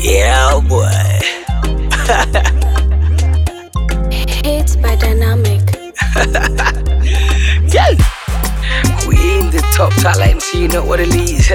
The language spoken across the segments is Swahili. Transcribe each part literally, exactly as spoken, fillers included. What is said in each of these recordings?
Yeah, boy. Hits by Dynamic. Yeah. We in the top talent, you know what it is.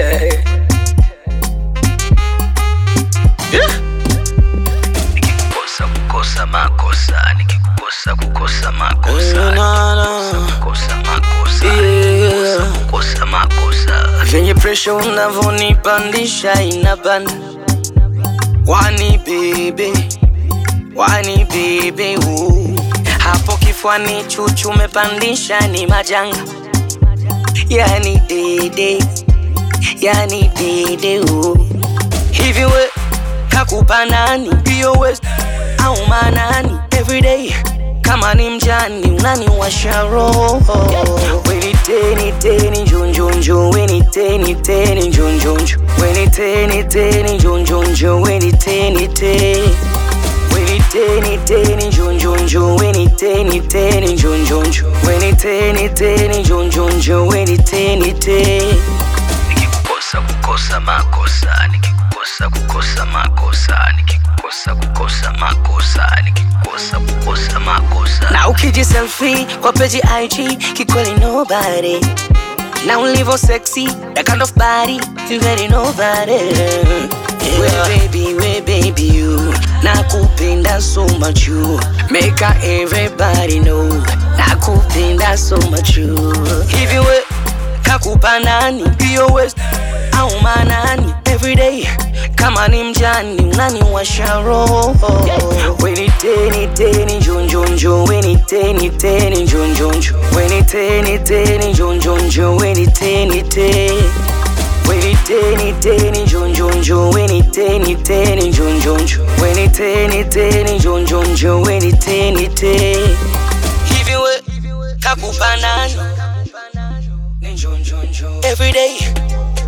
Yeah. Nikikukosa kukosa makosa, nikikukosa kukosa makosa, kukosa makosa, yeah. Kukosa makosa. Venye pressure unavonipandisha inapanda. Wani baby, wani baby, ooh. Hapo kifuani chuchu mepandisha ni majanga. Yani dede, yani dede, ooh. Hivi we kakupa nani hiyo west au manani? Everyday kama ni mjani unaniwasha roho. Weni teni teni njonjonjo, weni teni teni njonjonjo, weni teni teni njonjonjo, weni teni teni, weni teni teni njonjonjo, weni teni teni njonjonjo, weni teni teni njonjonjo, weni teni teni. Nikikukosa kukosa makosa, nikikukosa kukosa makosa, nikikukosa kukosa makosa, nikikukosa kukosa makosa. Na ukiji selfie kwa page I G kikweli nobody. Now live sexy, that kind of body you very nobody. Yeah. We baby, we baby you, nakupenda so much you. Make everybody know, nakupenda so much you. Hivi we kakupa nani hiyo west au manani? Everyday kama ni mjani unaniwasha roho. Weni teni teni njonjonjo, weni teni teni njonjonjo, weni teni teni njonjonjo, weni teni teni, weni teni teni njonjonjo, weni teni teni njonjonjo, weni teni teni njonjonjo, weni teni teni. Hivi we kakupa nani? Everyday